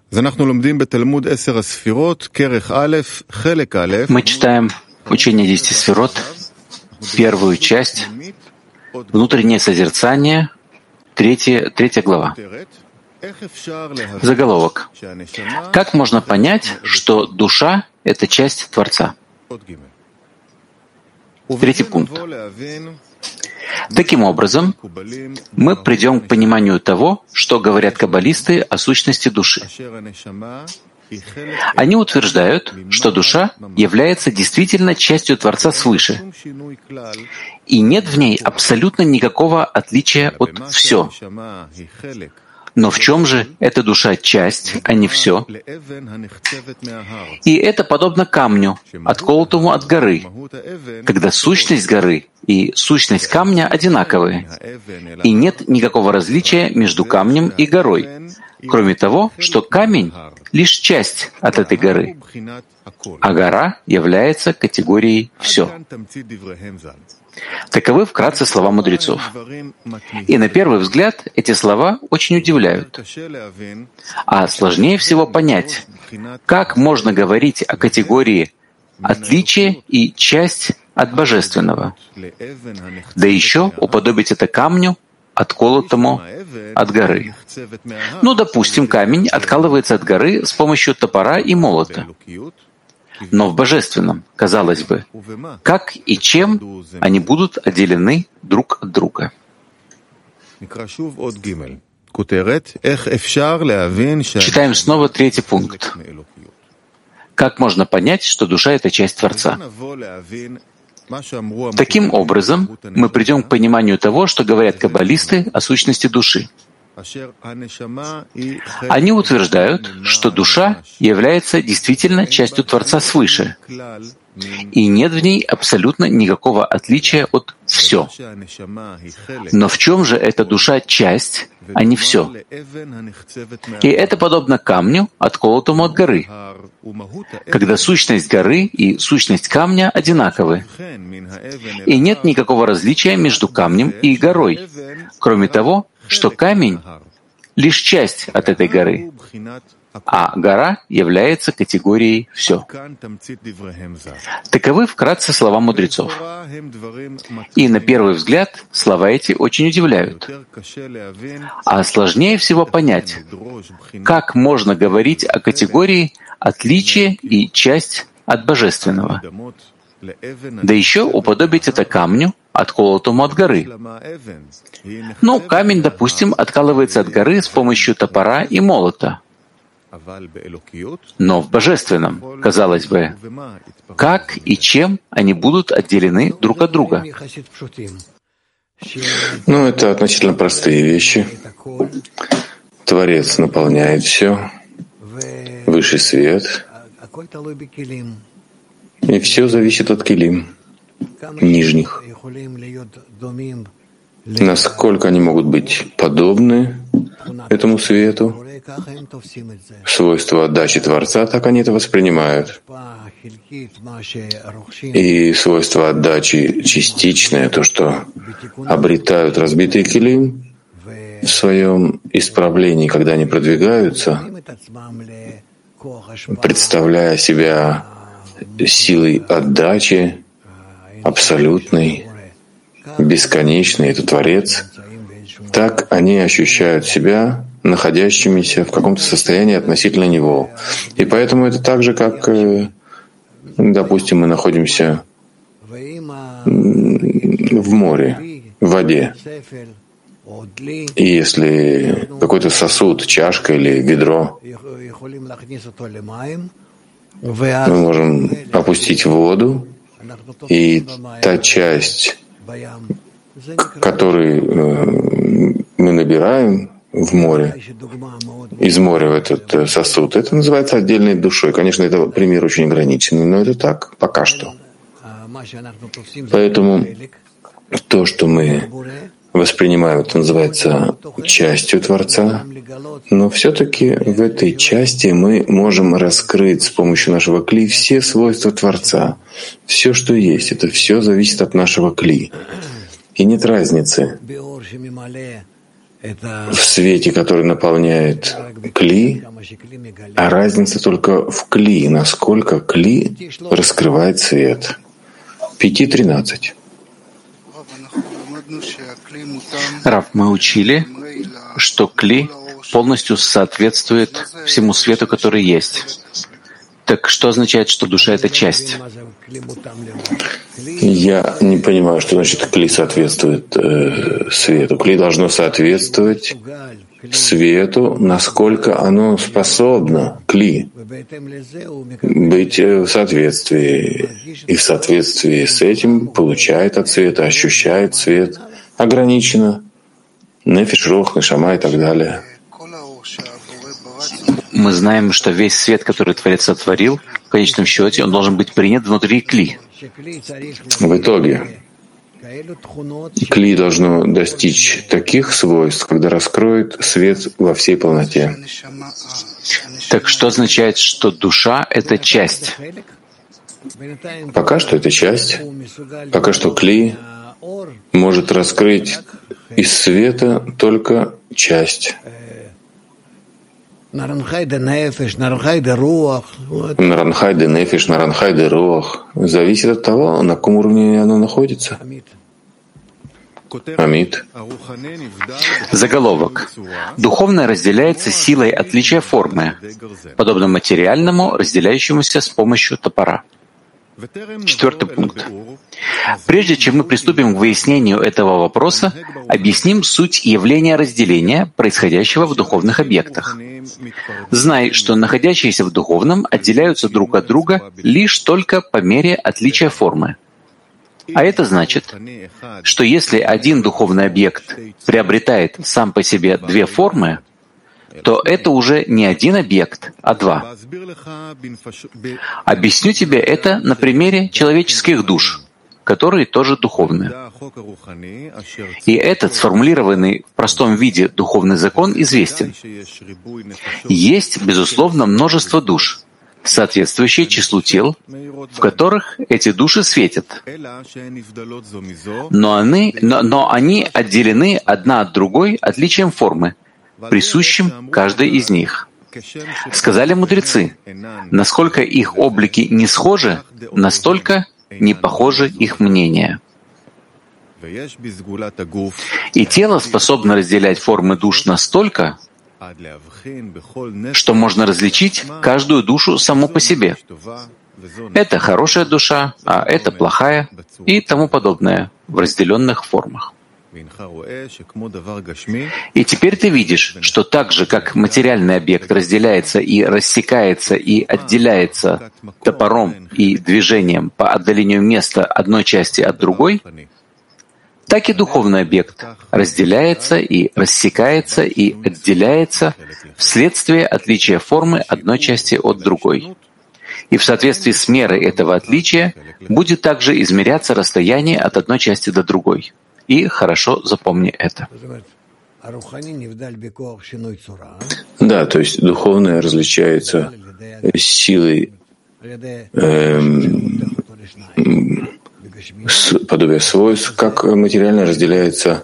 Мы читаем учение 10 сферот, первую часть, внутреннее созерцание, третья глава. Заголовок. Как можно понять, что душа — это часть Творца? Третий пункт. Таким образом, мы придем к пониманию того, что говорят каббалисты о сущности души. Они утверждают, что душа является действительно частью Творца свыше, и нет в ней абсолютно никакого отличия от «все». Но в чем же эта душа часть, а не все? И это подобно камню, отколотому от горы, когда сущность горы и сущность камня одинаковые, и нет никакого различия между камнем и горой, кроме того, что камень — лишь часть от этой горы, а гора является категорией «все». Таковы вкратце слова мудрецов. И на первый взгляд эти слова очень удивляют. А сложнее всего понять, как можно говорить о категории «отличие» и «часть» от Божественного, да еще уподобить это камню, отколотому от горы. Ну, допустим, камень откалывается от горы с помощью топора и молота. Но в Божественном, казалось бы, как и чем они будут отделены друг от друга? Читаем снова третий пункт. Как можно понять, что душа — это часть Творца? Таким образом, мы придем к пониманию того, что говорят каббалисты о сущности души. Они утверждают, что душа является действительно частью Творца свыше, и нет в ней абсолютно никакого отличия от «все». Но в чем же эта душа часть, а не «все»? И это подобно камню, отколотому от горы, когда сущность горы и сущность камня одинаковы, и нет никакого различия между камнем и горой, кроме того, что камень — лишь часть от этой горы, а гора является категорией «все». Таковы вкратце слова мудрецов. И на первый взгляд слова эти очень удивляют. А сложнее всего понять, как можно говорить о категории «отличие» и «часть» от Божественного, да еще уподобить это камню, отколотому от горы. Ну, камень, допустим, откалывается от горы с помощью топора и молота. Но в Божественном, казалось бы, как и чем они будут отделены друг от друга? Ну, это относительно простые вещи. Творец наполняет все, высший свет, и все зависит от килим, нижних. Насколько они могут быть подобны этому свету, свойства отдачи Творца, так они это воспринимают. И свойства отдачи частичное, то, что обретают разбитые килим в своем исправлении, когда они продвигаются, представляя себя силой отдачи, абсолютной, бесконечный, это Творец, так они ощущают себя находящимися в каком-то состоянии относительно Него. И поэтому это так же, как, допустим, мы находимся в море, в воде. И если какой-то сосуд, чашка или ведро мы можем опустить в воду, и та часть, которую мы набираем в море, из моря в этот сосуд, это называется отдельной душой. Конечно, это пример очень ограниченный, но это так пока что. Поэтому то, что мы воспринимаем, это называется частью Творца, но все-таки в этой части мы можем раскрыть с помощью нашего кли все свойства Творца. Все, что есть, это все зависит от нашего кли. И нет разницы в свете, который наполняет кли, а разница только в кли, насколько кли раскрывает свет. 5:13. Рав, мы учили, что кли полностью соответствует всему свету, который есть. Так что означает, что душа — это часть? Я не понимаю, что значит кли соответствует свету. Кли должно соответствовать свету, насколько оно способно, кли, быть в соответствии. И в соответствии с этим получает от света, ощущает свет ограниченно. Нефиш, рух, нешама и так далее. Мы знаем, что весь свет, который Творец сотворил, в конечном счете, он должен быть принят внутри кли. В итоге кли должно достичь таких свойств, когда раскроет свет во всей полноте. Так что означает, что душа — это часть? Пока что это часть. Пока что кли может раскрыть из света только часть. Наранхай де нефиш, наранхай де руах. Зависит от того, на каком уровне оно находится. Амид. Заголовок. Духовное разделяется силой отличия формы, подобно материальному, разделяющемуся с помощью топора. 4 пункт. Прежде чем мы приступим к выяснению этого вопроса, объясним суть явления разделения, происходящего в духовных объектах. Знай, что находящиеся в духовном отделяются друг от друга лишь только по мере отличия формы. А это значит, что если один духовный объект приобретает сам по себе две формы, то это уже не один объект, а два. Объясню тебе это на примере человеческих душ, которые тоже духовны. И этот сформулированный в простом виде духовный закон известен. Есть, безусловно, множество душ, соответствующие числу тел, в которых эти души светят. Но они отделены одна от другой отличием формы, присущим каждой из них. Сказали мудрецы, насколько их облики не схожи, настолько не похожи их мнения. И тело способно разделять формы душ настолько, что можно различить каждую душу саму по себе. Это хорошая душа, а это плохая и тому подобное в разделенных формах. И теперь ты видишь, что так же, как материальный объект разделяется и рассекается и отделяется топором и движением по отдалению места одной части от другой, так и духовный объект разделяется и рассекается и отделяется вследствие отличия формы одной части от другой. И в соответствии с мерой этого отличия будет также измеряться расстояние от одной части до другой. И хорошо запомни это. Да, то есть духовное различается силой подобие свойств, как материально разделяется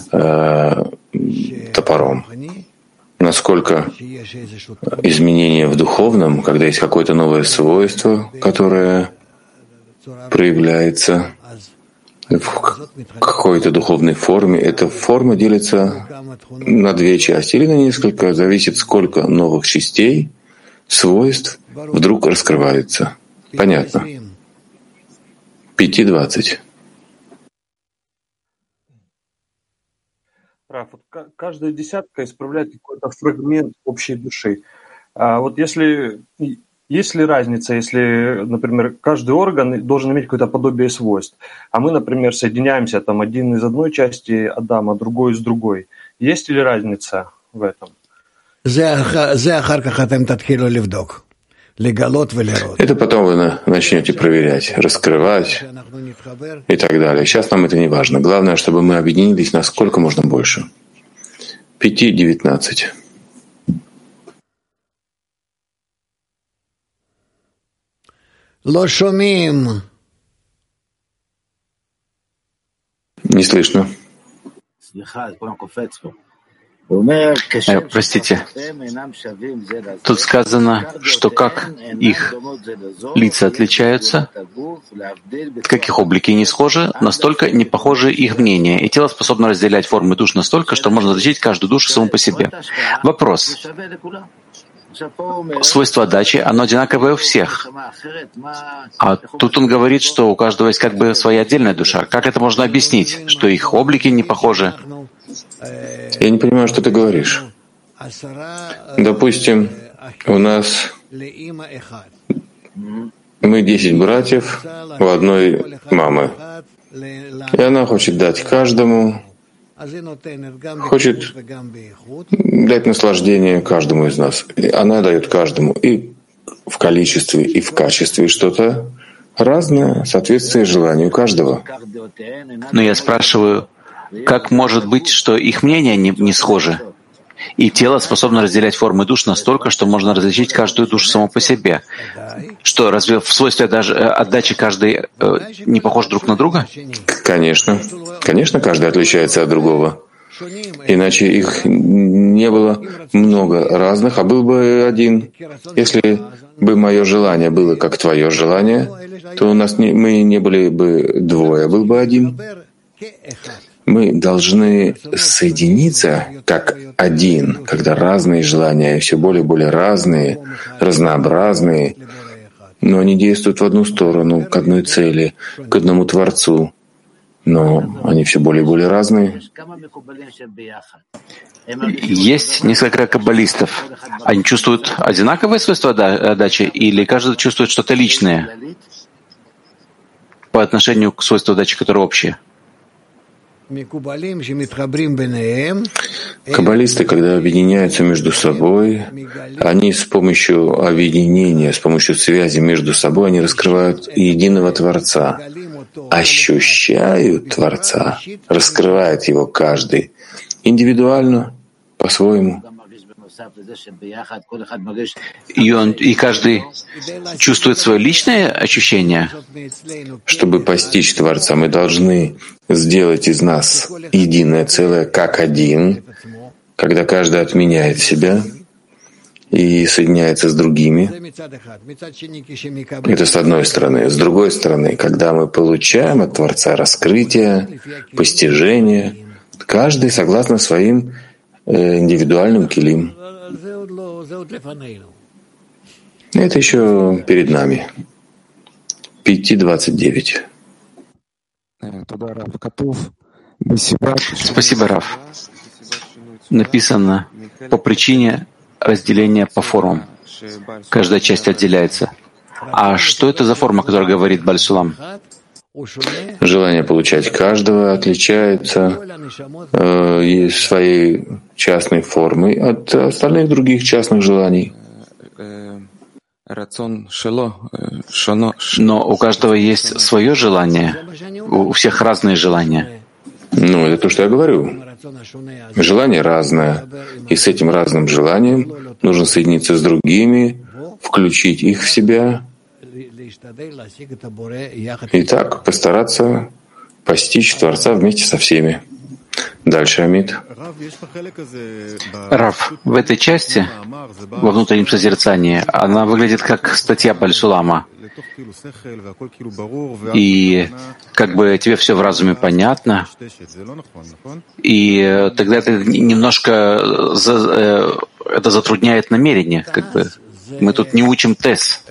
топором. Насколько изменение в духовном, когда есть какое-то новое свойство, которое проявляется в какой-то духовной форме, эта форма делится на две части или на несколько, зависит, сколько новых частей, свойств вдруг раскрывается. Понятно. 5:20. Вот каждая десятка исправляет какой-то фрагмент общей души. А вот есть ли разница, если, например, каждый орган должен иметь какое-то подобие свойств, а мы, например, соединяемся, там, один из одной части Адама, другой из другой. Есть ли разница в этом? Это потом вы начнете проверять, раскрывать и так далее. Сейчас нам это не важно. Главное, чтобы мы объединились насколько можно больше. 5:19. Не слышно. Простите, тут сказано, что как их лица отличаются, как их облики не схожи, настолько не похожи их мнения. И тело способно разделять формы душ настолько, что можно различить каждую душу саму по себе. Вопрос. Свойство отдачи, оно одинаковое у всех. А тут он говорит, что у каждого есть как бы своя отдельная душа. Как это можно объяснить, что их облики не похожи? Я не понимаю, что ты говоришь. Допустим, у нас мы 10 братьев у одной мамы. И она хочет дать каждому, хочет дать наслаждение каждому из нас. И она дает каждому и в количестве, и в качестве что-то разное, соответствует желанию каждого. Но я спрашиваю, как может быть, что их мнения не схожи? И тело способно разделять формы душ настолько, что можно различить каждую душу саму по себе. Что, разве в свойстве даже отдачи каждый не похож друг на друга? Конечно. Конечно, каждый отличается от другого. Иначе их не было много разных, а был бы один. Если бы мое желание было как твое желание, то у нас мы не были бы двое, а был бы один. Мы должны соединиться как один, когда разные желания, все более и более разные, разнообразные, но они действуют в одну сторону, к одной цели, к одному Творцу. Но они все более и более разные. Есть несколько каббалистов. Они чувствуют одинаковые свойства отдачи или каждый чувствует что-то личное по отношению к свойству отдачи, которое общее? Каббалисты, когда объединяются между собой, они с помощью объединения, с помощью связи между собой, они раскрывают единого Творца, ощущают Творца, раскрывает его каждый индивидуально, по-своему. И каждый чувствует свое личное ощущение? Чтобы постичь Творца, мы должны сделать из нас единое целое, как один, когда каждый отменяет себя и соединяется с другими. Это с одной стороны. С другой стороны, когда мы получаем от Творца раскрытие, постижение, каждый согласно своим индивидуальным килим. Это еще перед нами. 5:29. Спасибо, Рав. Написано по причине разделения по формам. Каждая часть отделяется. А что это за форма, которая говорит Баль-Сулам? Желание получать каждого отличается своей частной формой от остальных других частных желаний. Но у каждого есть свое желание, у всех разные желания. Ну, это то, что я говорю. Желание разное, и с этим разным желанием нужно соединиться с другими, включить их в себя, и так постараться постичь Творца вместе со всеми. Дальше, Амид. Рав, в этой части, во внутреннем созерцании, она выглядит как статья Баль-Сулама. И как бы тебе все в разуме понятно, и тогда это немножко это затрудняет намерение. Как бы мы тут не учим ТЭС.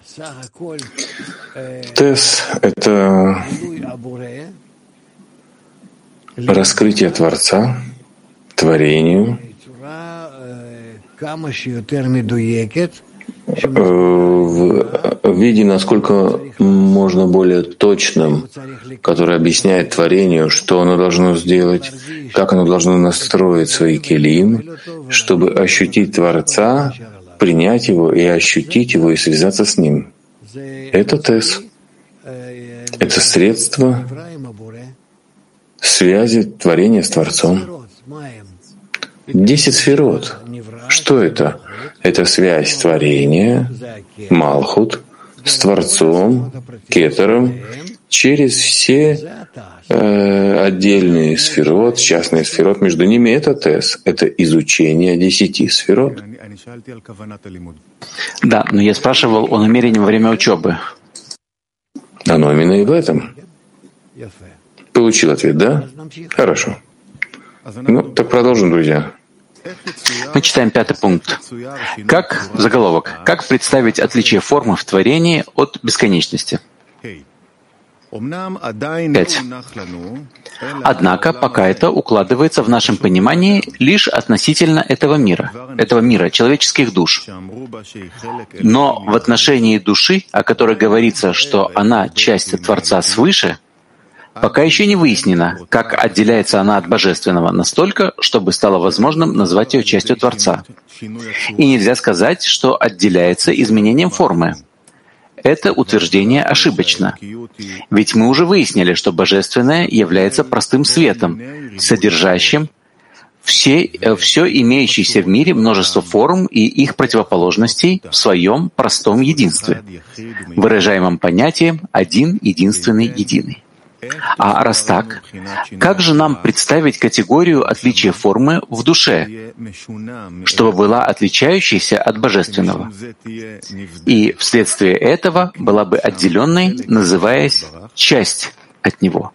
ТЭС — это раскрытие Творца, творению, в виде, насколько можно более точным, который объясняет творению, что оно должно сделать, как оно должно настроить свои келим, чтобы ощутить Творца, принять его и ощутить его и связаться с ним. Это ТЭС. Это средство связи творения с Творцом. 10 сферот. Что это? Это связь творения, Малхут, с Творцом, Кетером, через все отдельные сферот, частные сферот, между ними это тес, это изучение 10 сферот. Да, но я спрашивал о намерении во время учебы. Оно именно и в этом. Получил ответ, да? Хорошо. Ну, так продолжим, друзья. Мы читаем 5 пункт. Как, заголовок, как представить отличие формы в творении от бесконечности? 5. Однако пока это укладывается в нашем понимании лишь относительно этого мира, человеческих душ. Но в отношении души, о которой говорится, что она часть Творца свыше, пока еще не выяснено, как отделяется она от Божественного настолько, чтобы стало возможным назвать ее частью Творца. И нельзя сказать, что отделяется изменением формы. Это утверждение ошибочно. Ведь мы уже выяснили, что Божественное является простым светом, содержащим все имеющиеся в мире множество форм и их противоположностей в своем простом единстве, выражаемом понятием «один, единственный, единый». А раз так, как же нам представить категорию отличия формы в душе, чтобы была отличающейся от Божественного? И вследствие этого была бы отделенной, называясь часть от Него.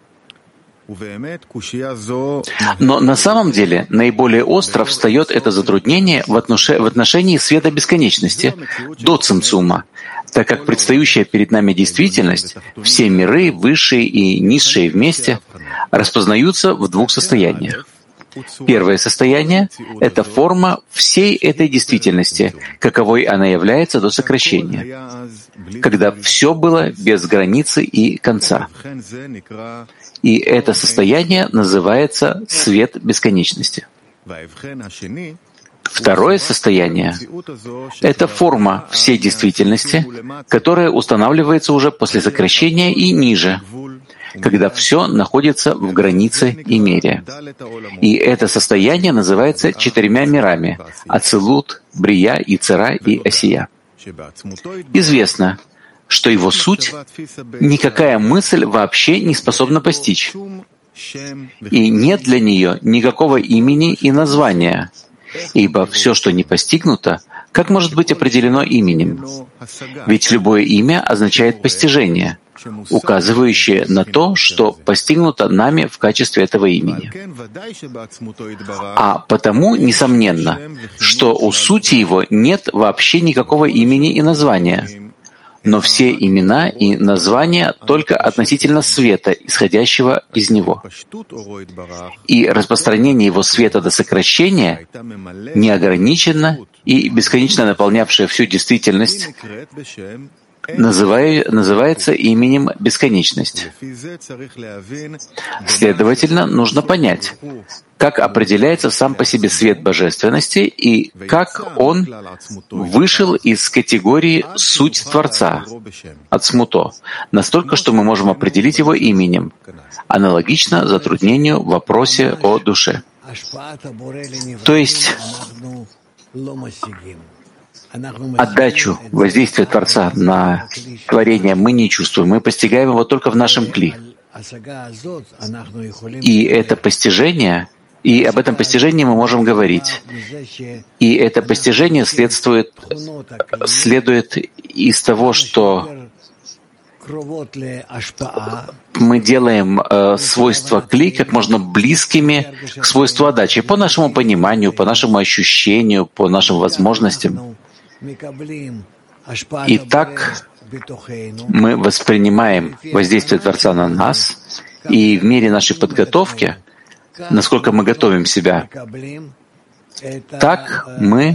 Но на самом деле наиболее остро встает это затруднение в отношении света бесконечности, до цимцума, так как предстающая перед нами действительность, все миры, высшие и низшие вместе, распознаются в двух состояниях. Первое состояние — это форма всей этой действительности, каковой она является до сокращения, когда все было без границы и конца. И это состояние называется свет бесконечности. Второе состояние — это форма всей действительности, которая устанавливается уже после сокращения и ниже, когда все находится в границе и мере. И это состояние называется 4 мирами — Ацилут, Брия, Ицера и Осия. Известно, что его суть никакая мысль вообще не способна постичь, и нет для нее никакого имени и названия, ибо все, что не постигнуто, как может быть определено именем? Ведь любое имя означает постижение, указывающее на то, что постигнуто нами в качестве этого имени. А потому, несомненно, что у сути его нет вообще никакого имени и названия, но все имена и названия только относительно света, исходящего из него. И распространение его света до сокращения, неограниченно и бесконечно наполнявшее всю действительность, называется именем бесконечность. Следовательно, нужно понять, как определяется сам по себе свет божественности и как он вышел из категории «суть Творца» от смуто, настолько, что мы можем определить его именем, аналогично затруднению в вопросе о душе. То есть отдачу воздействия Творца на творение мы не чувствуем, мы постигаем его только в нашем кли. И это постижение, и об этом постижении мы можем говорить. И это постижение следует из того, что мы делаем свойства кли как можно близкими к свойству отдачи, по нашему пониманию, по нашему ощущению, по нашим возможностям. И так мы воспринимаем воздействие Творца на нас, и в мере нашей подготовки, насколько мы готовим себя, так мы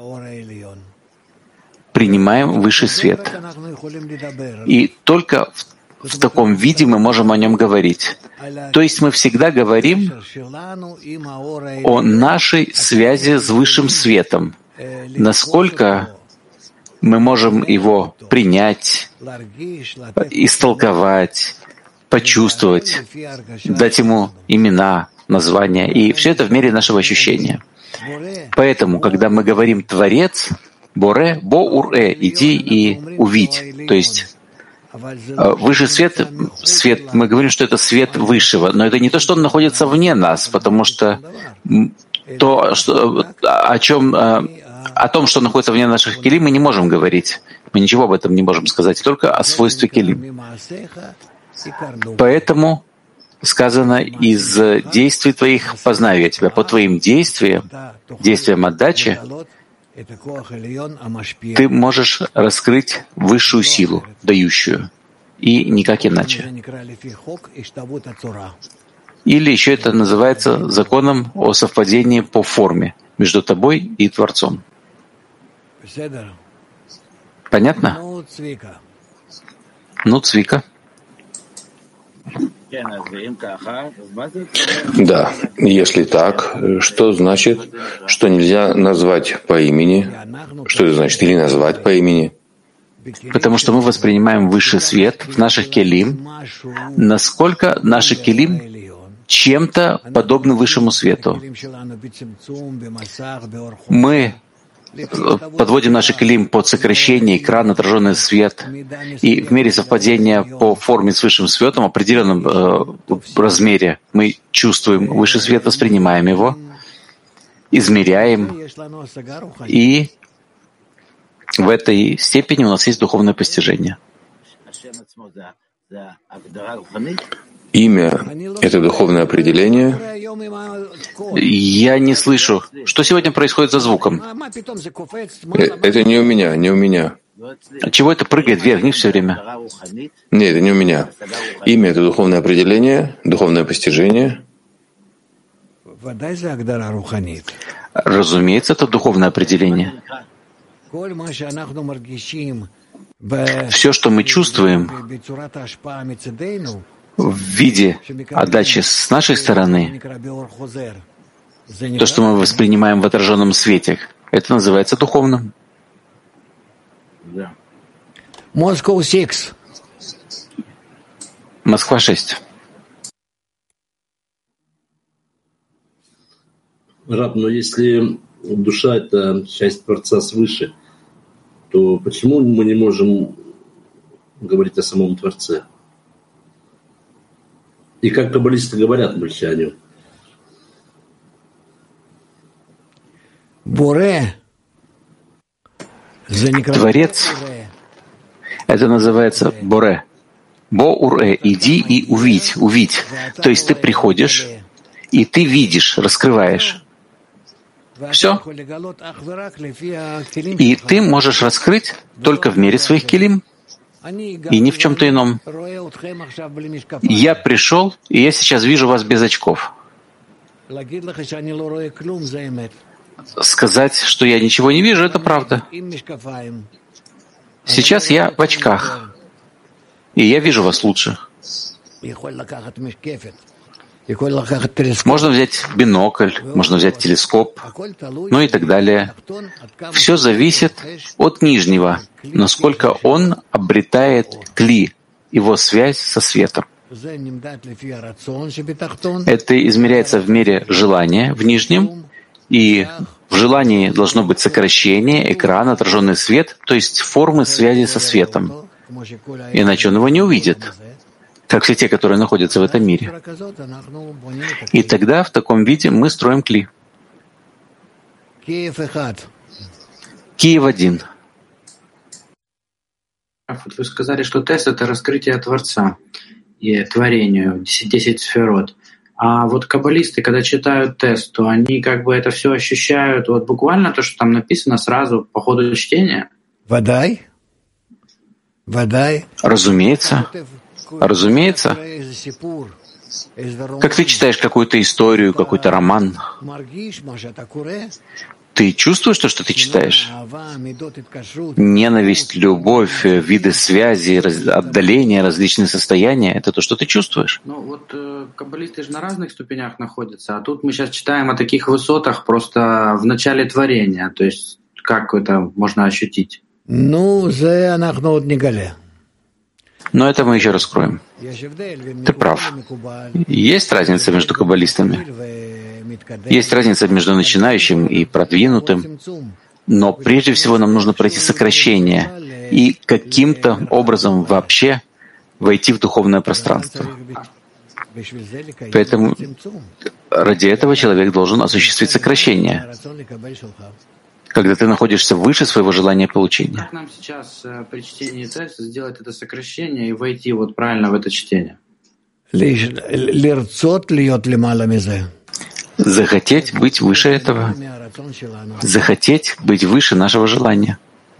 принимаем высший свет. И только в таком виде мы можем о нем говорить. То есть мы всегда говорим о нашей связи с высшим светом, насколько мы можем его принять, истолковать, почувствовать, дать ему имена, названия, и все это в мере нашего ощущения. Поэтому, когда мы говорим «Творец», «Боре», «Бо-ур-э», «иди и увидь», то есть Высший свет, мы говорим, что это свет высшего, но это не то, что он находится вне нас, потому что о том, что находится вне наших келим, мы не можем говорить. Мы ничего об этом не можем сказать, только о свойстве келим. Поэтому сказано: из действий твоих познаю я тебя. По твоим действиям отдачи, ты можешь раскрыть высшую силу, дающую, и никак иначе. Или еще это называется законом о совпадении по форме между тобой и Творцом. Понятно? Ну, Цвика. Да, если так, что значит, что нельзя назвать по имени? Что это значит? Или назвать по имени? Потому что мы воспринимаем высший свет в наших келим, насколько наши келим чем-то подобны высшему свету. Мы подводим наши келим под сокращение экрана, отраженный свет, и в мере совпадения по форме с высшим светом, в определенном размере, мы чувствуем высший свет, воспринимаем его, измеряем, и в этой степени у нас есть духовное постижение. Имя — это духовное определение. Я не слышу. Что сегодня происходит за звуком? Это не у меня, не у меня. А чего это прыгает вверх-вниз все время? Нет, это не у меня. Имя — это духовное определение, духовное постижение. Разумеется, это духовное определение. Все, что мы чувствуем в виде отдачи с нашей стороны, то, что мы воспринимаем в отраженном свете, это называется духовным. Москва 6. Раб, но если душа — это часть Творца свыше, то почему мы не можем говорить о самом Творце? И как каббалисты говорят больше о нем? Творец — это называется Боре. Бо-уре, иди и увидь. То есть ты приходишь, и ты видишь, раскрываешь. Все. И ты можешь раскрыть только в мере своих келим, и ни в чем-то ином. Я пришел, и я сейчас вижу вас без очков. Сказать, что я ничего не вижу, это правда. Сейчас я в очках, и я вижу вас лучше. Можно взять бинокль, можно взять телескоп, ну и так далее. Все зависит от нижнего, насколько он обретает кли, его связь со светом. Это измеряется в мере желания в нижнем, и в желании должно быть сокращение, экран, отраженный свет, то есть формы связи со светом. Иначе он его не увидит, как все те, которые находятся в этом мире. И тогда в таком виде мы строим кли. Киев 1. Вы сказали, что тест — это раскрытие Творца и творению, 10 сферот. А вот каббалисты, когда читают тест, то они как бы это все ощущают вот буквально то, что там написано сразу по ходу чтения? Разумеется. Разумеется. Как ты читаешь какую-то историю, какой-то роман, ты чувствуешь то, что ты читаешь? Ненависть, любовь, виды связи, отдаление, различные состояния — это то, что ты чувствуешь. Ну вот каббалисты же на разных ступенях находятся, а тут мы сейчас читаем о таких высотах просто в начале творения. То есть как это можно ощутить? Но это мы еще раскроем. Ты прав. Есть разница между каббалистами. Есть разница между начинающим и продвинутым. Но прежде всего нам нужно пройти сокращение и каким-то образом вообще войти в духовное пространство. Поэтому ради этого человек должен осуществить сокращение, когда ты находишься выше своего желания получения. Как нам сейчас при чтении теста сделать это сокращение и войти вот правильно в это чтение? Захотеть быть выше этого, захотеть быть выше нашего желания.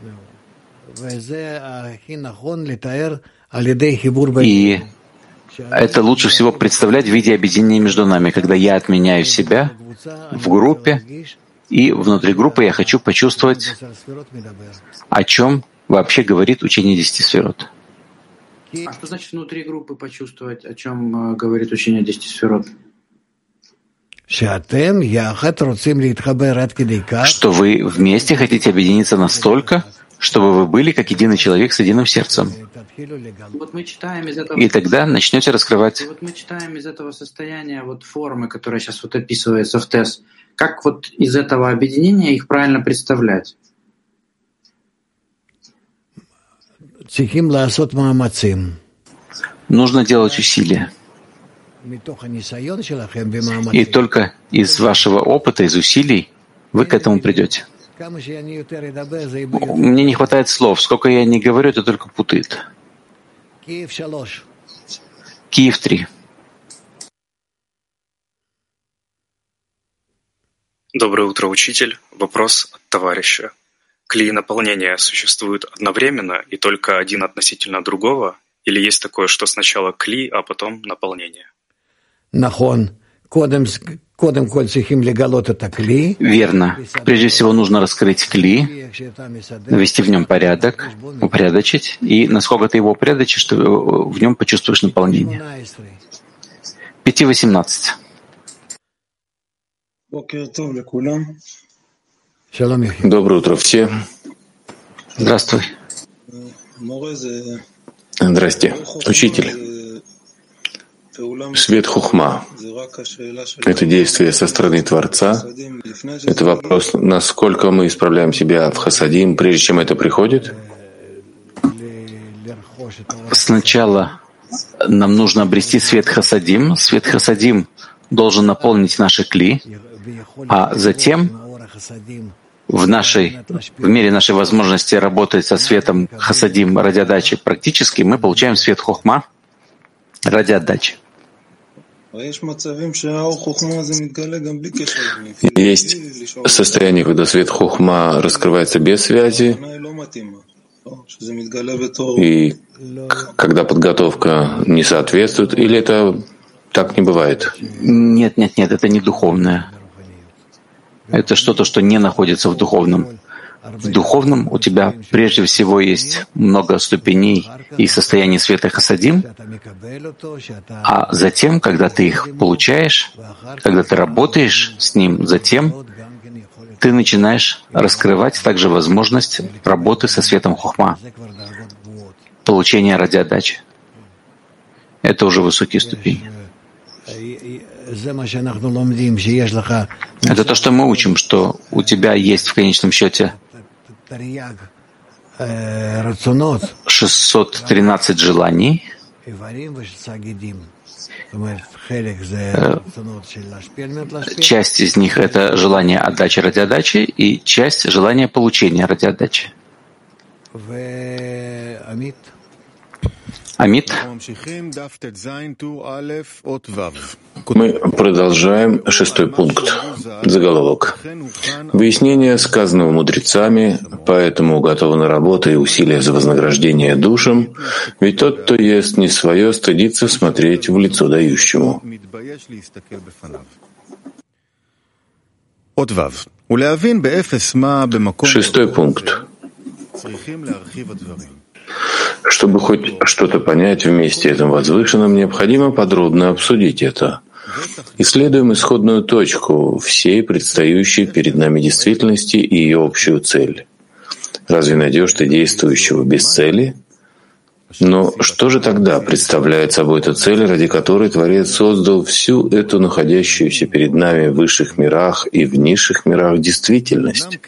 И это лучше всего представлять в виде объединения между нами, когда я отменяю себя в группе, и внутри группы я хочу почувствовать, о чем вообще говорит учение 10 сферот. А что значит внутри группы почувствовать, о чем говорит учение 10 сферот? Что вы вместе хотите объединиться настолько, чтобы вы были как единый человек с единым сердцем. Вот мы читаем из этого, И тогда начнете раскрывать. вот мы читаем из этого состояния вот формы, которая сейчас вот описывается в ТЭС. Как вот из этого объединения их правильно представлять? Нужно делать усилия. И только из вашего опыта, из усилий вы к этому придете. Мне не хватает слов. Сколько я не говорю, это только путает. Киев 3. Доброе утро, учитель. Вопрос от товарища. Кли наполнения существуют одновременно и только один относительно другого? Или есть такое, что сначала кли, а потом наполнение? Верно. Прежде всего нужно раскрыть кли, навести в нем порядок, упорядочить, и насколько ты его упорядочишь, что в нем почувствуешь наполнение. 5:18. Доброе утро всем. Здравствуй. Здрасте. Учитель. Свет хухма — это действие со стороны Творца. Это вопрос, насколько мы исправляем себя в хасадим, прежде чем это приходит. Сначала нам нужно обрести свет хасадим. Свет хасадим должен наполнить наши кли, а затем в мере нашей возможности работать со светом хасадим ради отдачи практически, мы получаем свет хохма ради отдачи. Есть состояние, когда свет хохма раскрывается без связи, и когда подготовка не соответствует, или это так не бывает? Нет, это не духовное. Это что-то, что не находится в духовном. В духовном у тебя прежде всего есть много ступеней и состояний света хасадим, а затем, когда ты их получаешь, когда ты работаешь с ним, затем ты начинаешь раскрывать также возможность работы со светом хохма, получения ради отдачи. Это уже высокие ступени. Это то, что мы учим, что у тебя есть в конечном счете 613 желаний. Часть из них — это желание отдачи ради отдачи, и часть — желание получения ради отдачи. Амит. Мы продолжаем 6 пункт. Заголовок. Выяснение сказанного мудрецами, поэтому готовы на работу и усилия за вознаграждение душам, ведь тот, кто ест не свое, стыдится смотреть в лицо дающему. 6 пункт. Чтобы хоть что-то понять в месте этом возвышенном, необходимо подробно обсудить это. Исследуем исходную точку всей предстающей перед нами действительности и ее общую цель. Разве найдешь ты действующего без цели? Но что же тогда представляет собой эта цель, ради которой Творец создал всю эту находящуюся перед нами в высших мирах и в низших мирах действительность?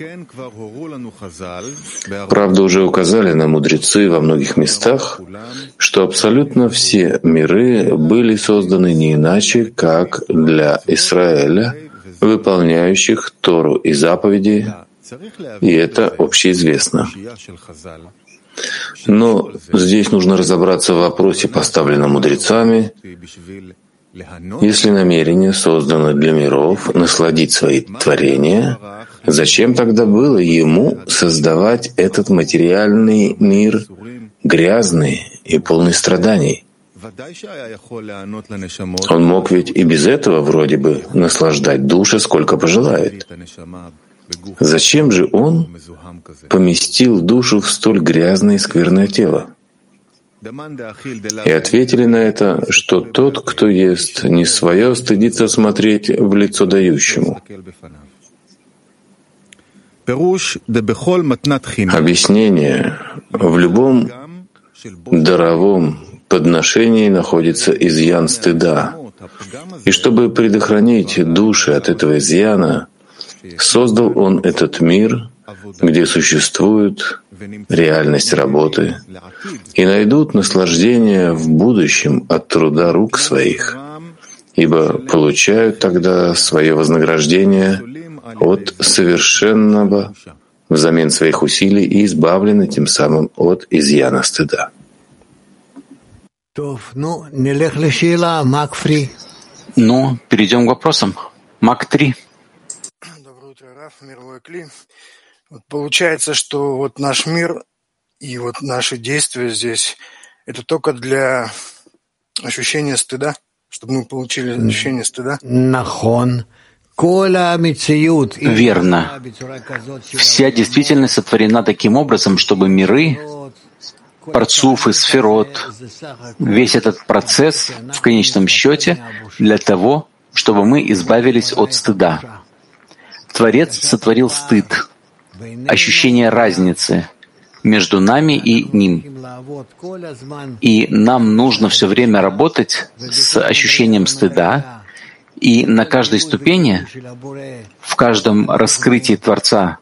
Правда, уже указали нам мудрецы во многих местах, что абсолютно все миры были созданы не иначе, как для Израиля, выполняющих Тору и заповеди, и это общеизвестно. Но здесь нужно разобраться в вопросе, поставленном мудрецами. Если намерение создано для миров насладить свои творения, зачем тогда было ему создавать этот материальный мир грязный и полный страданий? Он мог ведь и без этого вроде бы наслаждать души сколько пожелает. Зачем же он поместил душу в столь грязное и скверное тело? И ответили на это, что тот, кто ест не свое, стыдится смотреть в лицо дающему. Объяснение: в любом даровом подношении находится изъян стыда. И чтобы предохранить души от этого изъяна, создал он этот мир, где существует реальность работы, и найдут наслаждение в будущем от труда рук своих, ибо получают тогда свое вознаграждение от совершенного взамен своих усилий и избавлены тем самым от изъяна стыда. Ну, перейдем к вопросам. Мак 3. Мировой Кли. Вот получается, что вот наш мир и вот наши действия здесь — это только для ощущения стыда, чтобы мы получили ощущение стыда. Верно. Вся действительность сотворена таким образом, чтобы миры, парцуф и сферот, весь этот процесс в конечном счете для того, чтобы мы избавились от стыда. Творец сотворил стыд, ощущение разницы между нами и ним. И нам нужно все время работать с ощущением стыда, и на каждой ступени, в каждом раскрытии Творца,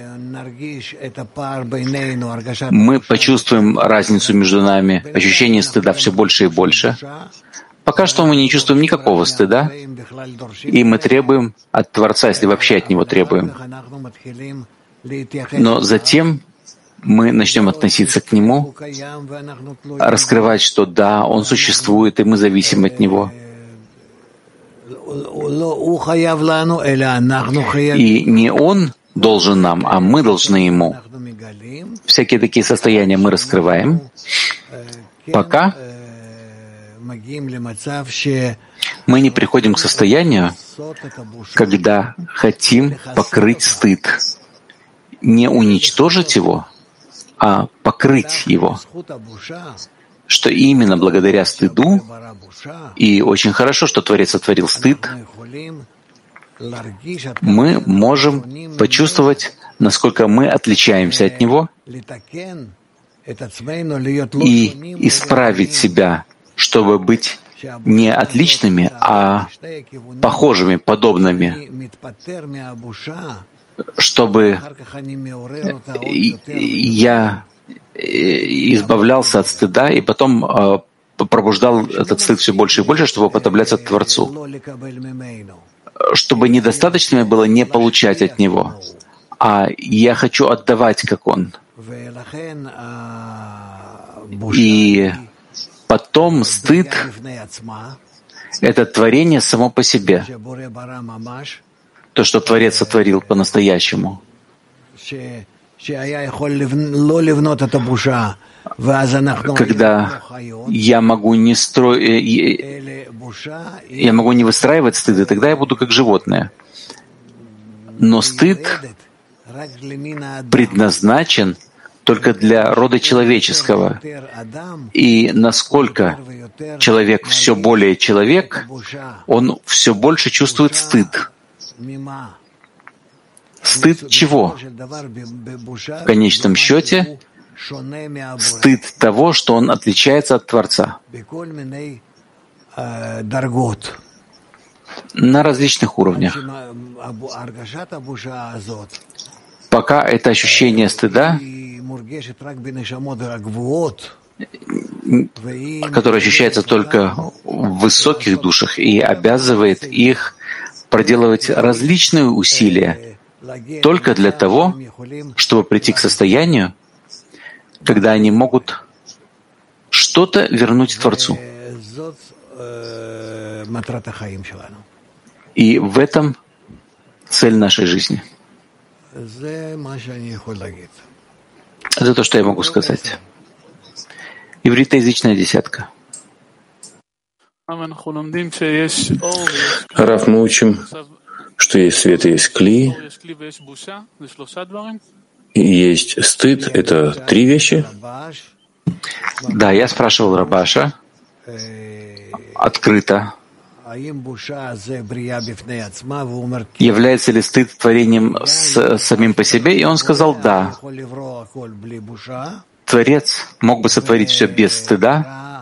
мы почувствуем разницу между нами, ощущение стыда все больше и больше. Пока что мы не чувствуем никакого стыда, и мы требуем от Творца, если вообще от Него требуем. Но затем мы начнем относиться к Нему, раскрывать, что да, Он существует, и мы зависим от Него. И не Он должен нам, а мы должны Ему. Всякие такие состояния мы раскрываем, пока мы не приходим к состоянию, когда хотим покрыть стыд. Не уничтожить его, а покрыть его. Что именно благодаря стыду, и очень хорошо, что Творец сотворил стыд, мы можем почувствовать, насколько мы отличаемся от него, и исправить себя, чтобы быть не отличными, а похожими, подобными, чтобы я избавлялся от стыда и потом пробуждал этот стыд все больше и больше, чтобы уподобляться Творцу. Чтобы недостаточно было не получать от Него, а я хочу отдавать, как Он. И потом стыд — это творение само по себе, то, что Творец сотворил по-настоящему. Когда я могу не выстраивать стыд, и тогда я буду как животное. Но стыд предназначен только для рода человеческого. И насколько человек все более человек, он все больше чувствует стыд. Стыд чего? В конечном счете, стыд того, что он отличается от Творца на различных уровнях. Пока это ощущение стыда, которое ощущается только в высоких душах и обязывает их проделывать различные усилия только для того, чтобы прийти к состоянию, когда они могут что-то вернуть Творцу. И в этом цель нашей жизни. Это то, что я могу сказать. Ивритоязычная десятка. Рав, мы учим, что есть свет и есть кли, и есть стыд. Это три вещи. Да, я спрашивал Рабаша открыто, является ли стыд творением самим по себе, и он сказал да. Творец мог бы сотворить все без стыда,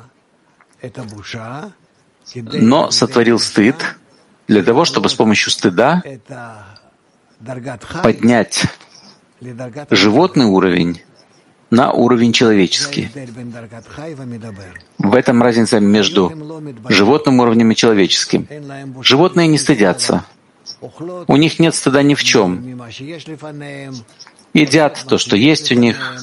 но сотворил стыд для того, чтобы с помощью стыда поднять животный уровень на уровень человеческий. В этом разница между животным уровнем и человеческим. Животные не стыдятся. У них нет стыда ни в чем. Едят то, что есть у них,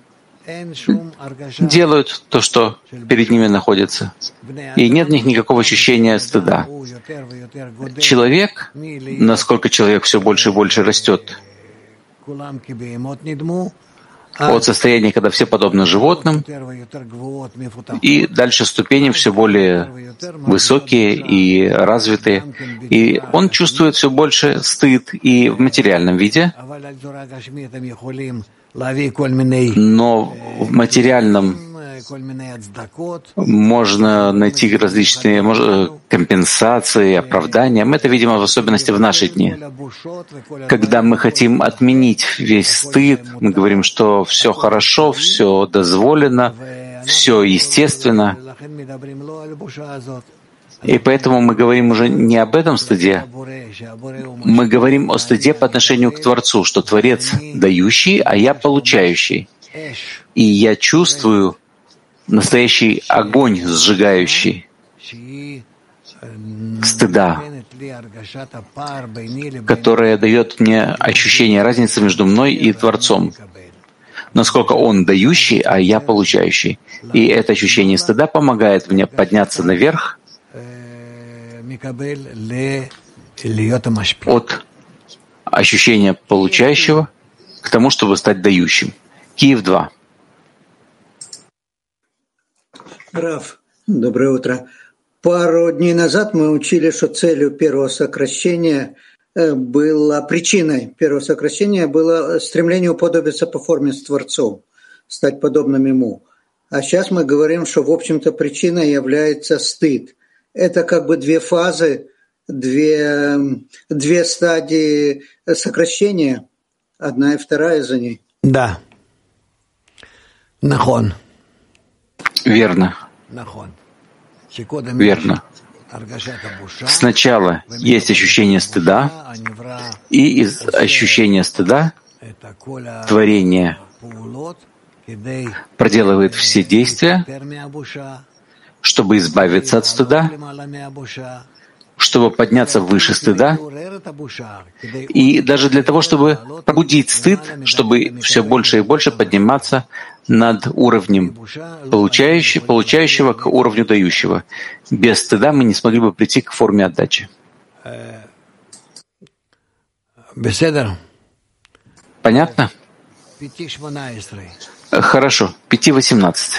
делают то, что перед ними находится. И нет в них никакого ощущения стыда. Человек, насколько человек все больше и больше растет от состояния, когда все подобны животным, и дальше ступени все более высокие и развитые. И он чувствует все больше стыд и в материальном виде, но в материальном можно найти различные компенсации, оправдания. Мы это видим в особенности в наши дни. Когда мы хотим отменить весь стыд, мы говорим, что все хорошо, все дозволено, все естественно. И поэтому мы говорим уже не об этом стыде, мы говорим о стыде по отношению к Творцу, что Творец дающий, а я получающий. И я чувствую настоящий огонь сжигающий стыда, которое дает мне ощущение разницы между мной и Творцом. Насколько Он дающий, а я получающий. И это ощущение стыда помогает мне подняться наверх от ощущения получающего к тому, чтобы стать дающим. Киев 2. Рав, доброе утро. Пару дней назад мы учили, что целью первого сокращения была причиной первого сокращения было стремление уподобиться по форме с Творцом, стать подобным Ему. А сейчас мы говорим, что, в общем-то, причиной является стыд. Это как бы две фазы, две стадии сокращения, одна и вторая за ней. Да. Нахон. Верно. Верно. Сначала есть ощущение стыда, и из ощущения стыда творение проделывает все действия, чтобы избавиться от стыда, чтобы подняться выше стыда, и даже для того, чтобы пробудить стыд, чтобы все больше и больше подниматься над уровнем получающего к уровню дающего. Без стыда мы не смогли бы прийти к форме отдачи. Понятно? Хорошо. 5:18.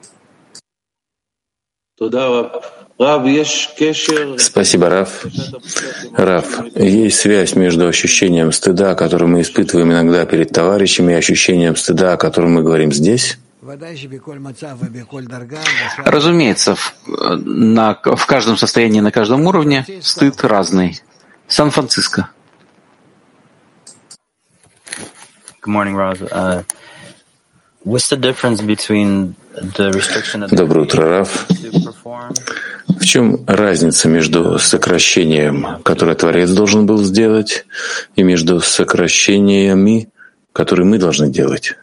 Спасибо, Рав. Рав, есть связь между ощущением стыда, которое мы испытываем иногда перед товарищами, и ощущением стыда, о котором мы говорим здесь? Разумеется, в каждом состоянии, на каждом уровне стыд разный. Сан-Франциско. Good morning, Raz. Доброе утро, Рав. В чем разница между сокращением, которое Творец должен был сделать, и между сокращениями, которые мы должны делать?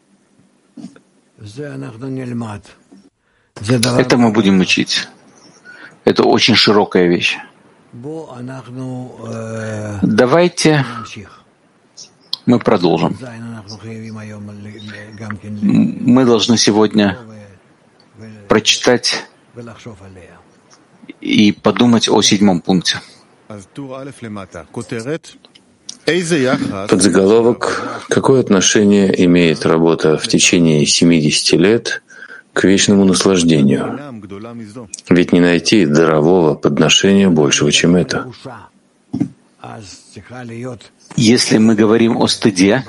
Это мы будем учить. Это очень широкая вещь. Давайте мы продолжим. Мы должны сегодня прочитать и подумать о 7 пункте. Подзаголовок: какое отношение имеет работа в течение 70 лет к вечному наслаждению? Ведь не найти дарового подношения большего, чем это. Если мы говорим о стыде,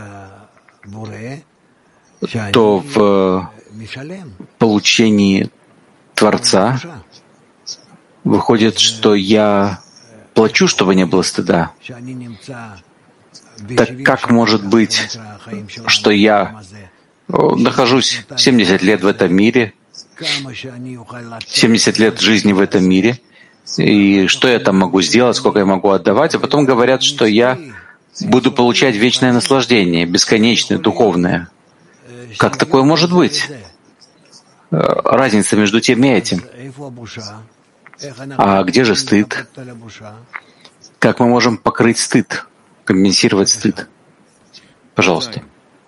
то в получении Творца выходит, что я плачу, чтобы не было стыда. Так как может быть, что я нахожусь 70 лет в этом мире, 70 лет жизни в этом мире, и что я там могу сделать, сколько я могу отдавать, а потом говорят, что я буду получать вечное наслаждение, бесконечное, духовное. Как такое может быть? Разница между тем и этим. А где же стыд? Как мы можем покрыть стыд, компенсировать стыд? Пожалуйста.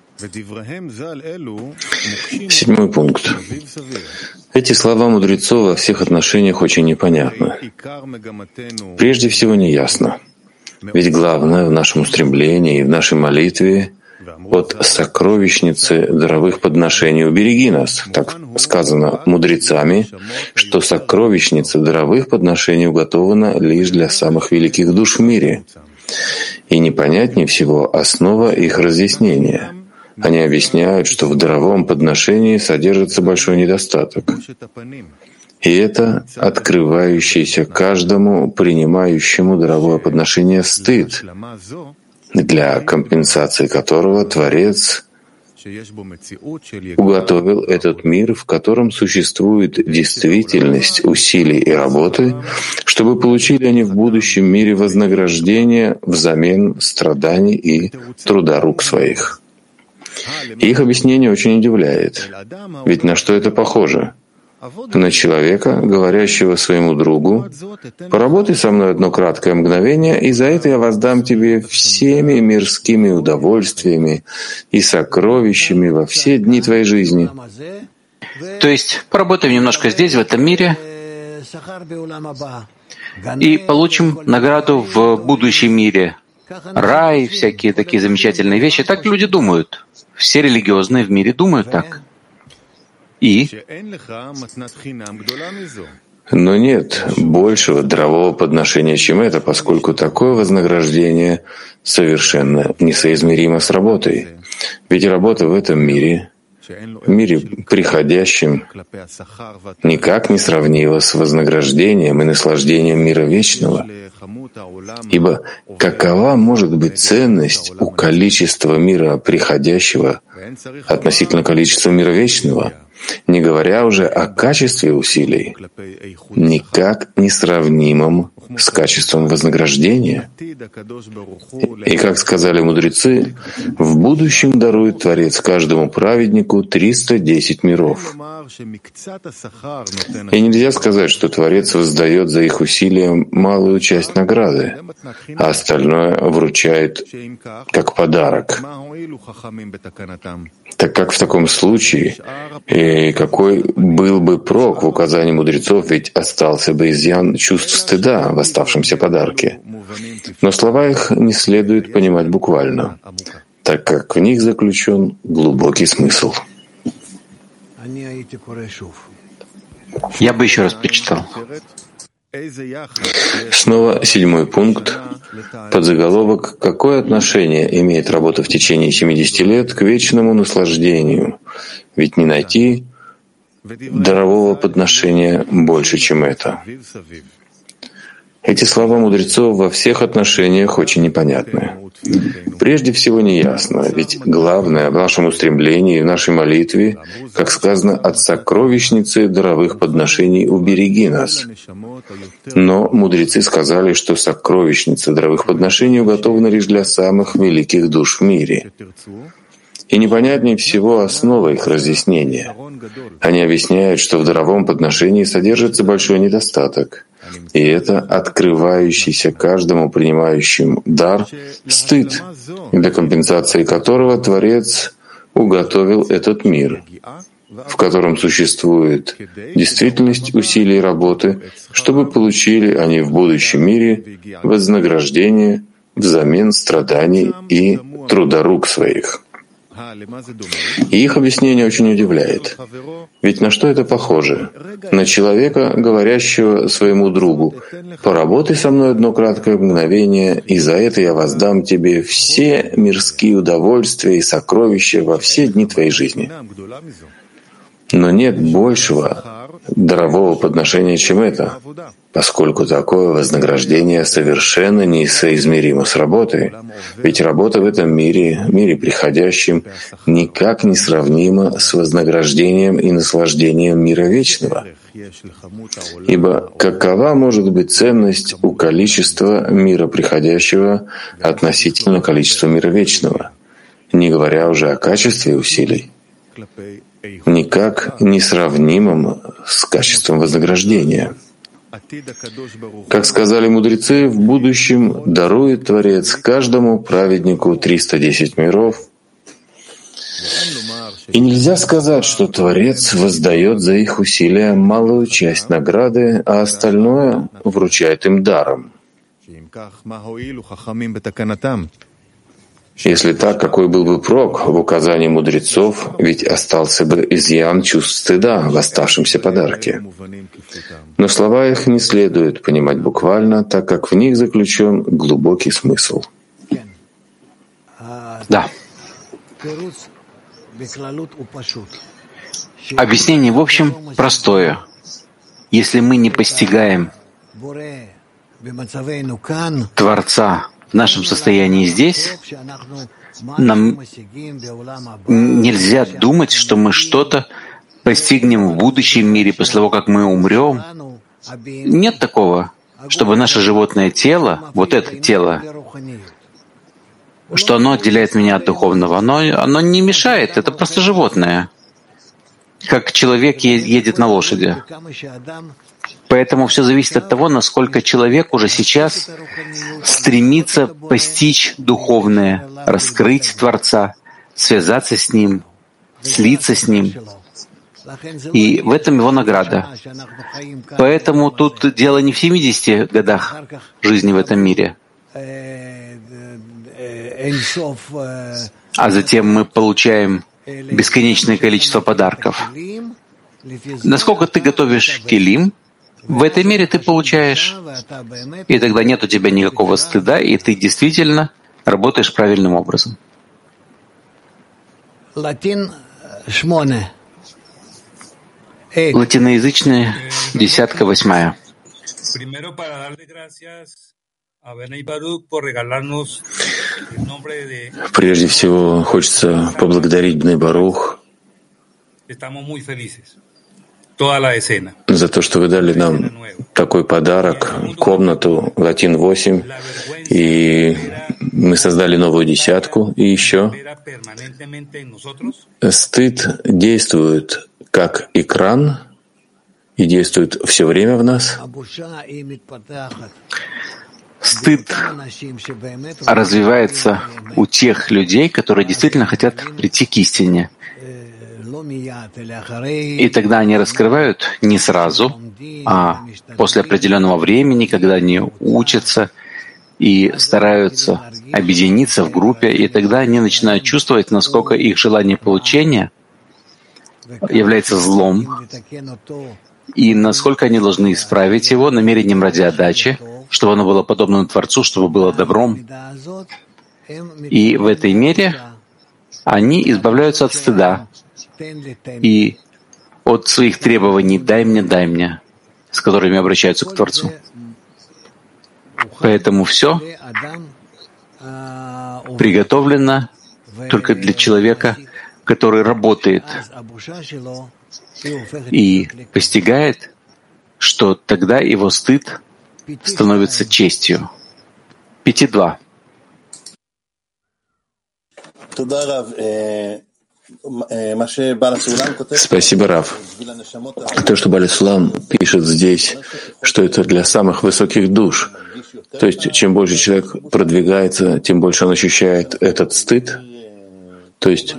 7 пункт. Эти слова мудрецов во всех отношениях очень непонятны. Прежде всего, неясно. Ведь главное в нашем устремлении и в нашей молитве от сокровищницы даровых подношений убереги нас. Так сказано мудрецами, что сокровищница даровых подношений уготована лишь для самых великих душ в мире. И непонятнее всего основа их разъяснения. Они объясняют, что в даровом подношении содержится большой недостаток. И это открывающийся каждому принимающему даровое подношение стыд, для компенсации которого Творец уготовил этот мир, в котором существует действительность усилий и работы, чтобы получили они в будущем мире вознаграждение взамен страданий и труда рук своих. Их объяснение очень удивляет. Ведь на что это похоже? На человека, говорящего своему другу: «Поработай со мной одно краткое мгновение, и за это я воздам тебе всеми мирскими удовольствиями и сокровищами во все дни твоей жизни». То есть поработаем немножко здесь, в этом мире, и получим награду в будущем мире. Рай, всякие такие замечательные вещи. Так люди думают. Все религиозные в мире думают так. Но нет большего дарового подношения, чем это, поскольку такое вознаграждение совершенно несоизмеримо с работой. Ведь работа в этом мире, в мире приходящем, никак не сравнива с вознаграждением и наслаждением мира вечного. Ибо какова может быть ценность у количества мира приходящего относительно количества мира вечного, не говоря уже о качестве усилий, никак не сравнимом с качеством вознаграждения? И, как сказали мудрецы, в будущем дарует Творец каждому праведнику 310 миров. И нельзя сказать, что Творец воздает за их усилия малую часть награды, а остальное вручает как подарок. Так как в таком случае, и какой был бы прок в указании мудрецов, ведь остался бы изъян чувств стыда в оставшемся подарке. Но слова их не следует понимать буквально, так как в них заключен глубокий смысл. Я бы еще раз прочитал. Снова 7 пункт. Подзаголовок: какое отношение имеет работа в течение 70 лет к вечному наслаждению? Ведь не найти дарового подношения больше, чем это. Эти слова мудрецов во всех отношениях очень непонятны. Прежде всего неясно, ведь главное в нашем устремлении, в нашей молитве, как сказано, «От сокровищницы даровых подношений убереги нас». Но мудрецы сказали, что сокровищница даровых подношений уготована лишь для самых великих душ в мире. И непонятнее всего основа их разъяснения. Они объясняют, что в даровом подношении содержится большой недостаток, и это открывающийся каждому принимающему дар стыд, для компенсации которого Творец уготовил этот мир, в котором существует действительность усилий и работы, чтобы получили они в будущем мире вознаграждение взамен страданий и труда рук своих. И их объяснение очень удивляет. Ведь на что это похоже? На человека, говорящего своему другу: «Поработай со мной одно краткое мгновение, и за это я воздам тебе все мирские удовольствия и сокровища во все дни твоей жизни». Но нет большего дарового подношения, чем это, поскольку такое вознаграждение совершенно несоизмеримо с работой. Ведь работа в этом мире приходящем, никак не сравнима с вознаграждением и наслаждением мира вечного. Ибо какова может быть ценность у количества мира приходящего относительно количества мира вечного, не говоря уже о качестве усилий, никак не сравнимым с качеством вознаграждения. Как сказали мудрецы, в будущем дарует Творец каждому праведнику 310 миров. И нельзя сказать, что Творец воздает за их усилия малую часть награды, а остальное вручает им даром. Если так, какой был бы прок в указании мудрецов, ведь остался бы изъян чувств стыда в оставшемся подарке. Но слова их не следует понимать буквально, так как в них заключен глубокий смысл. Да. Объяснение, в общем, простое. Если мы не постигаем Творца в нашем состоянии здесь, нам нельзя думать, что мы что-то постигнем в будущем мире после того, как мы умрем. Нет такого, чтобы наше животное тело, вот это тело, что оно отделяет меня от духовного. Оно не мешает, это просто животное. Как человек едет на лошади. Поэтому все зависит от того, насколько человек уже сейчас стремится постичь духовное, раскрыть Творца, связаться с Ним, слиться с Ним. И в этом его награда. Поэтому тут дело не в 70 годах жизни в этом мире, а затем мы получаем бесконечное количество подарков. Насколько ты готовишь килим, в этой мере ты получаешь, и тогда нет у тебя никакого стыда, и ты действительно работаешь правильным образом. Латиноязычная, 10-8. Прежде всего, хочется поблагодарить Бней Барух за то, что вы дали нам такой подарок, комнату Латин 8, и мы создали новую десятку. И еще стыд действует как экран и действует все время в нас. Стыд развивается у тех людей, которые действительно хотят прийти к истине. И тогда они раскрывают не сразу, а после определенного времени, когда они учатся и стараются объединиться в группе, и тогда они начинают чувствовать, насколько их желание получения является злом, и насколько они должны исправить его намерением ради отдачи, чтобы оно было подобно Творцу, чтобы было добром. И в этой мере они избавляются от стыда и от своих требований «дай мне», с которыми обращаются к Творцу. Поэтому все приготовлено только для человека, который работает и постигает, что тогда его стыд становится честью. 5.2. Спасибо, Рав. То, что Бааль Сулам пишет здесь, что это для самых высоких душ. То есть, чем больше человек продвигается, тем больше он ощущает этот стыд. То есть,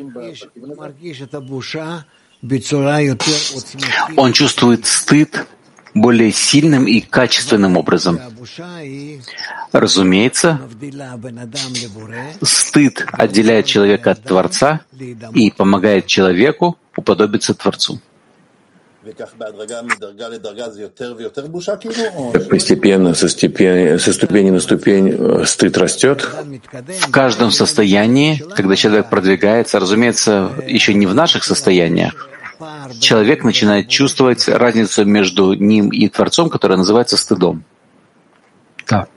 он чувствует стыд более сильным и качественным образом. Разумеется, стыд отделяет человека от Творца и помогает человеку уподобиться Творцу. Постепенно, со ступени на ступень стыд растет. В каждом состоянии, когда человек продвигается, разумеется, еще не в наших состояниях, человек начинает чувствовать разницу между ним и Творцом, которая называется стыдом. Да.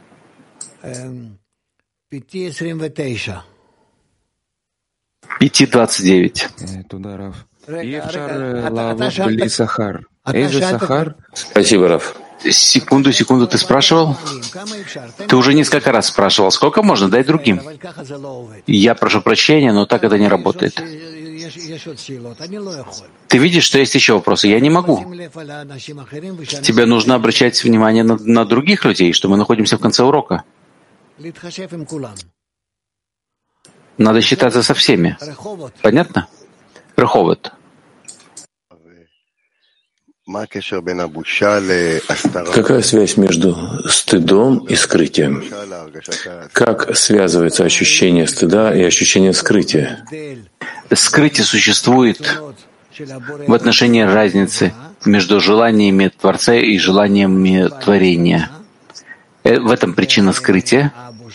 5.29. Спасибо, Рав. Секунду, ты спрашивал? Ты уже несколько раз спрашивал, сколько можно, дай другим. Я прошу прощения, но так это не работает. Ты видишь, что есть еще вопросы? Я не могу. Тебе нужно обращать внимание на других людей, что мы находимся в конце урока. Надо считаться со всеми. Понятно? Раховод. Какая связь между стыдом и скрытием? Как связывается ощущение стыда и ощущение скрытия? Скрытие существует в отношении разницы между желаниями Творца и желаниями творения. В этом причина скрытия.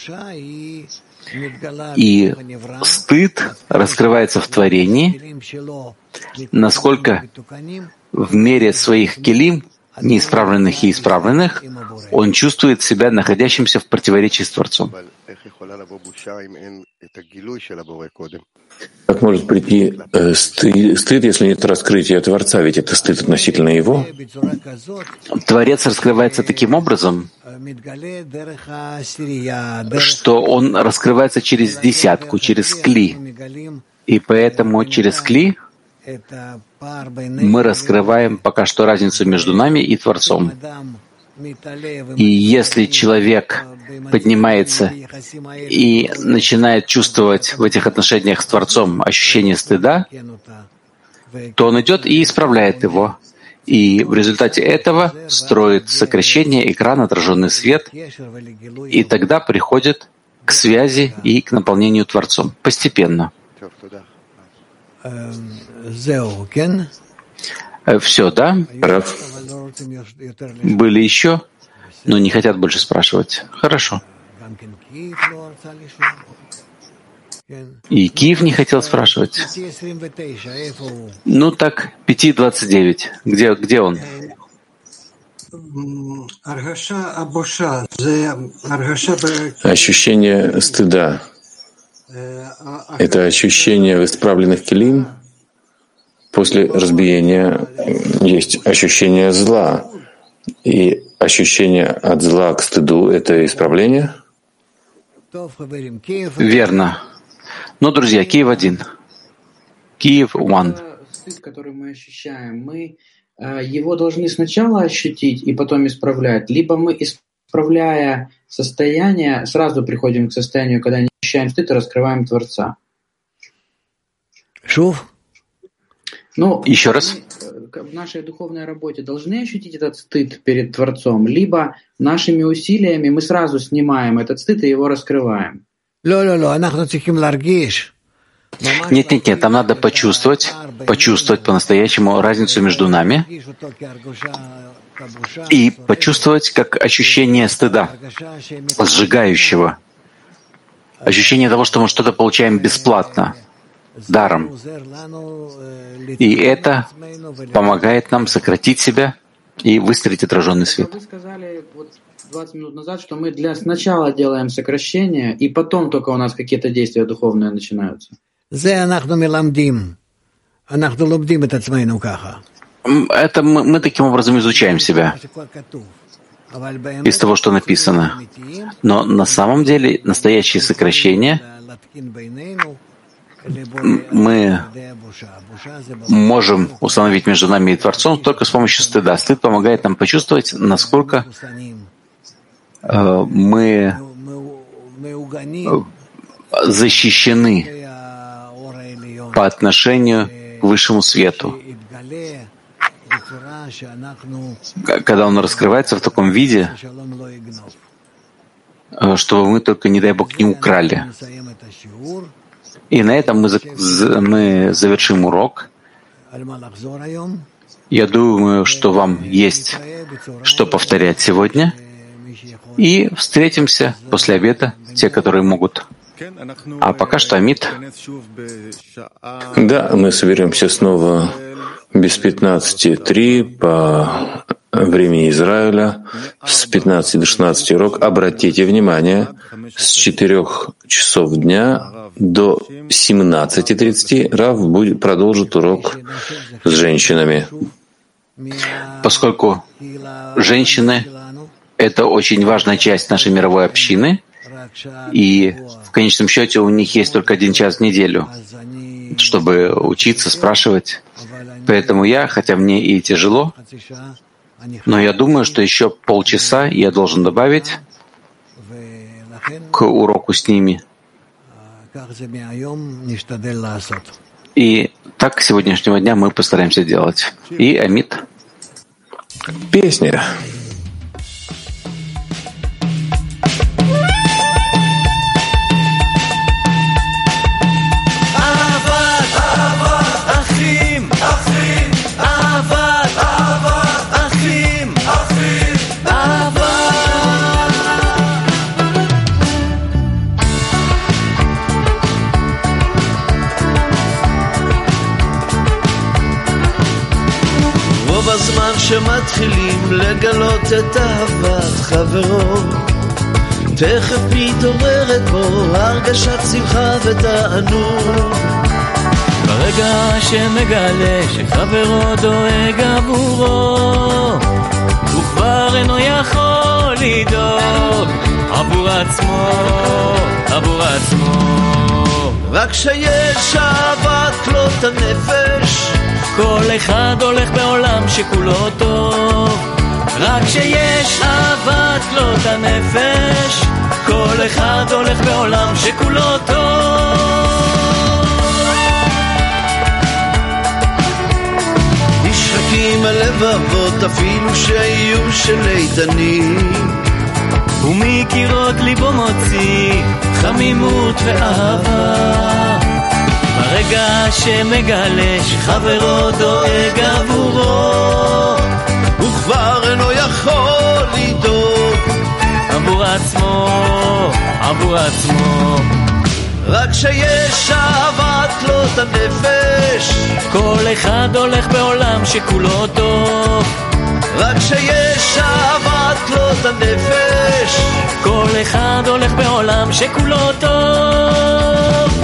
И стыд раскрывается в творении, насколько в мере своих келим, неисправленных и исправленных, он чувствует себя находящимся в противоречии с Творцом. Как может прийти стыд, если нет раскрытия Творца? Ведь это стыд относительно его. Творец раскрывается таким образом, что он раскрывается через десятку, через кли. И поэтому через кли мы раскрываем пока что разницу между нами и Творцом. И если человек поднимается и начинает чувствовать в этих отношениях с Творцом ощущение стыда, то он идет и исправляет его. И в результате этого строит сокращение экрана, отраженный свет, и тогда приходит к связи и к наполнению Творцом. Постепенно. Все, да? Рав. Были еще, но не хотят больше спрашивать. Хорошо. И Киев не хотел спрашивать. Ну так, 5.29. Где он? Ощущение стыда. Это ощущение в исправленных келим. После разбиения есть ощущение зла. И ощущение от зла к стыду — это исправление? Верно. Но, друзья, Киев 1. Киев 1. Стыд, который мы ощущаем, мы его должны сначала ощутить и потом исправлять, либо мы, исправляя состояние, сразу приходим к состоянию, когда не ощущаем стыд и раскрываем Творца. Шув? Ну, еще раз. В нашей духовной работе должны ощутить этот стыд перед Творцом, либо нашими усилиями мы сразу снимаем этот стыд и его раскрываем. Нет, там надо почувствовать по-настоящему разницу между нами и почувствовать как ощущение стыда, сжигающего, ощущение того, что мы что-то получаем бесплатно, даром. И это помогает нам сократить себя и выстроить отраженный свет. Вы сказали, вот 20 минут назад, что мы сначала делаем сокращение, и потом только у нас какие-то действия духовные начинаются. Это мы таким образом изучаем себя из того, что написано. Но на самом деле настоящее сокращение мы можем установить между нами и Творцом только с помощью стыда. Стыд помогает нам почувствовать, насколько мы защищены по отношению к высшему свету. Когда он раскрывается в таком виде, чтобы мы только, не дай Бог, не украли. И на этом мы завершим урок. Я думаю, что вам есть что повторять сегодня. И встретимся после обеда, те, которые могут. А пока что Амит. Да, мы соберемся снова без 15:03 по времени Израиля, с 15 до 16 урок. Обратите внимание, с 4 часов дня до 17:30 Рав продолжит урок с женщинами. Поскольку женщины — это очень важная часть нашей мировой общины, и в конечном счете у них есть только 1 час в неделю, чтобы учиться, спрашивать. Поэтому хотя мне и тяжело, но я думаю, что еще полчаса я должен добавить к уроку с ними. И так с сегодняшнего дня мы постараемся делать. И Амит. Песня. בזמן שמתחילים לגלות את אהבת חברו תכף מתעוררת בו הרגשת שמחה ותענוג ברגע שמגלה שחברו דואג עבורו הוא כבר אינו יכול לדאוג עבור עצמו רק שיש אהבת כלות הנפש כל אחד הולך בעולם שכולו טוב רק שיש אהבת כלות הנפש כל אחד הולך בעולם שכולו טוב נשחקים הלבבות אפילו שיהיו של איתנים ומקירות ליבו מוציא חמימות ואהבה ברגע שמגלה שחברו דואג עבורו הוא כבר אינו יכול לדאוג עבור עצמו רק שיש אהבת כלות הנפש כל אחד הולך בעולם שכולו טוב רק שיש אהבת כלות הנפש כל אחד הולך בעולם שכולו טוב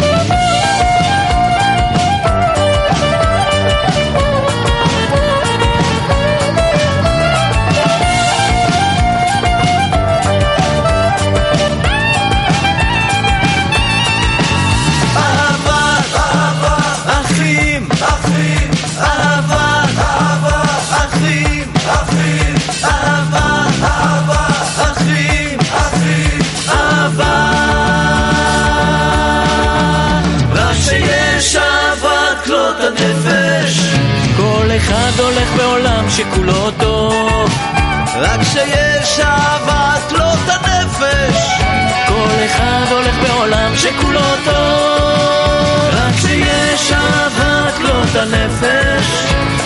כל אחד הולך בעולם שכולו טוב רק שיש אהבת כלות הנפש כל אחד הולך בעולם שכולו טוב רק שיש אהבת כלות הנפש